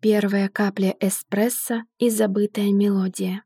Первая капля эспрессо и забытая мелодия.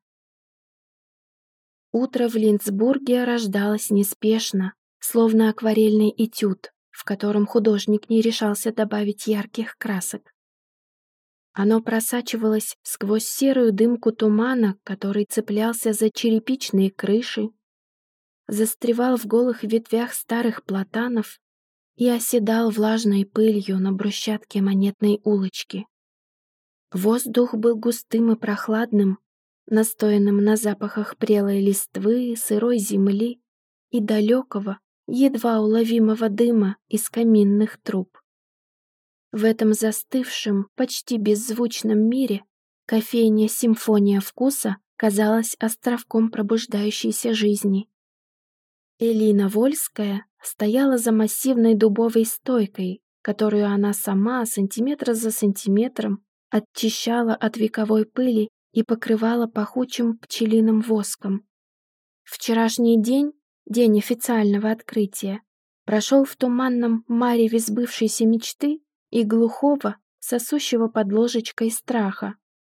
Утро в Линдсбурге рождалось неспешно, словно акварельный этюд, в котором художник не решался добавить ярких красок. Оно просачивалось сквозь серую дымку тумана, который цеплялся за черепичные крыши, застревал в голых ветвях старых платанов и оседал влажной пылью на брусчатке Монетной улочки. Воздух был густым и прохладным, настоянным на запахах прелой листвы, сырой земли и далекого, едва уловимого дыма из каминных труб. В этом застывшем, почти беззвучном мире кофейня «Симфония вкуса» казалась островком пробуждающейся жизни. Элина Вольская стояла за массивной дубовой стойкой, которую она сама сантиметр за сантиметром очищала от вековой пыли и покрывала пахучим пчелиным воском. Вчерашний день, день официального открытия, прошел в туманном мареве сбывшейся мечты и глухого, сосущего под ложечкой страха.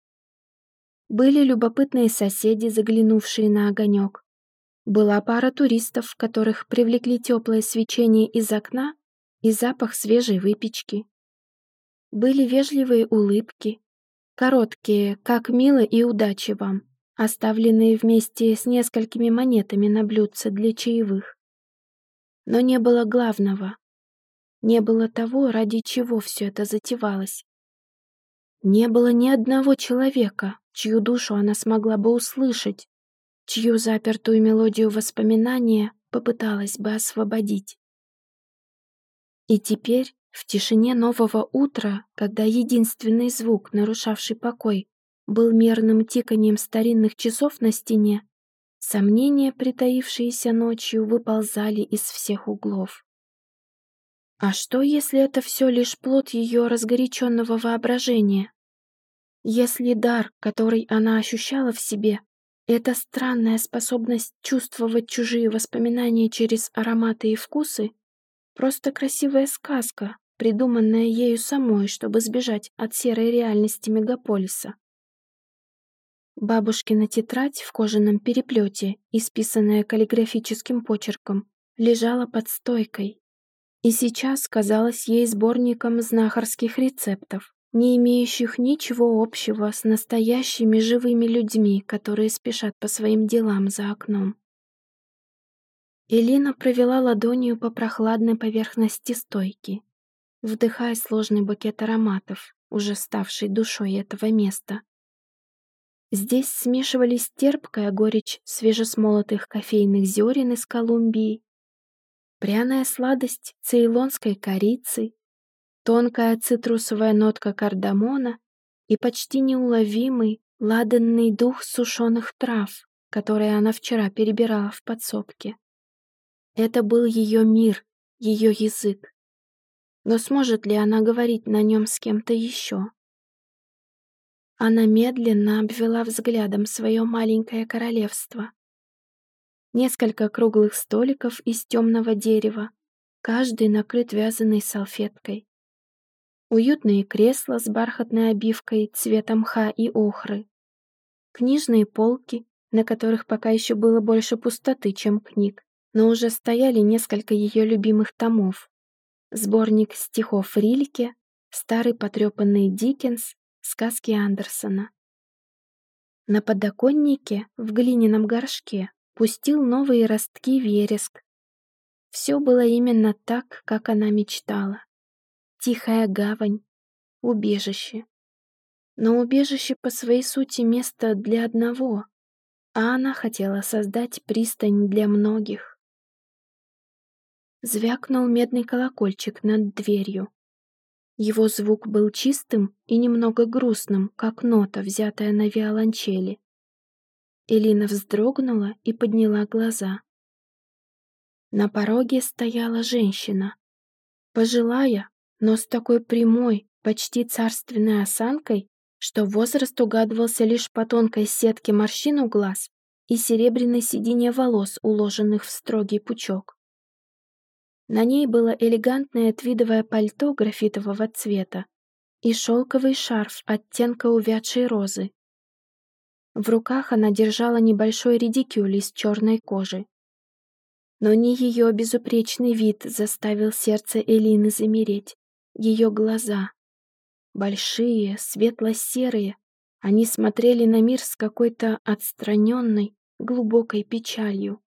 Были любопытные соседи, заглянувшие на огонек. Была пара туристов, которых привлекли теплое свечение из окна и запах свежей выпечки. Были вежливые улыбки, короткие, как мило и удачи вам, оставленные вместе с несколькими монетами на блюдце для чаевых. Но не было главного. Не было того, ради чего все это затевалось. Не было ни одного человека, чью душу она смогла бы услышать, чью запертую мелодию воспоминания попыталась бы освободить. И теперь, в тишине нового утра, когда единственный звук, нарушавший покой, был мерным тиканьем старинных часов на стене, сомнения, притаившиеся ночью, выползали из всех углов. А что, если это все лишь плод ее разгоряченного воображения? Если дар, который она ощущала в себе, это странная способность чувствовать чужие воспоминания через ароматы и вкусы, просто красивая сказка, придуманная ею самой, чтобы сбежать от серой реальности мегаполиса. Бабушкина тетрадь в кожаном переплете, исписанная каллиграфическим почерком, лежала под стойкой. И сейчас казалась ей сборником знахарских рецептов, не имеющих ничего общего с настоящими живыми людьми, которые спешат по своим делам за окном. Элина провела ладонью по прохладной поверхности стойки, вдыхая сложный букет ароматов, уже ставший душой этого места. Здесь смешивались терпкая горечь свежесмолотых кофейных зерен из Колумбии, пряная сладость цейлонской корицы, тонкая цитрусовая нотка кардамона и почти неуловимый ладанный дух сушеных трав, которые она вчера перебирала в подсобке. Это был ее мир, ее язык. Но сможет ли она говорить на нем с кем-то еще? Она медленно обвела взглядом свое маленькое королевство. Несколько круглых столиков из темного дерева, каждый накрыт вязаной салфеткой. Уютные кресла с бархатной обивкой цвета мха и охры. Книжные полки, на которых пока еще было больше пустоты, чем книг, но уже стояли несколько ее любимых томов. Сборник стихов Рильке, старый потрепанный Диккенс, сказки Андерсона. На подоконнике в глиняном горшке пустил новые ростки вереск. Все было именно так, как она мечтала. Тихая гавань, убежище. Но убежище по своей сути место для одного, а она хотела создать пристань для многих. Звякнул медный колокольчик над дверью. Его звук был чистым и немного грустным, как нота, взятая на виолончели. Элина вздрогнула и подняла глаза. На пороге стояла женщина. Пожилая, но с такой прямой, почти царственной осанкой, что возраст угадывался лишь по тонкой сетке морщин у глаз и серебряной седине волос, уложенных в строгий пучок. На ней было элегантное твидовое пальто графитового цвета и шелковый шарф оттенка увядшей розы. В руках она держала небольшой редикюль из черной кожи. Но не ее безупречный вид заставил сердце Элины замереть. Ее глаза. Большие, светло-серые, они смотрели на мир с какой-то отстраненной, глубокой печалью.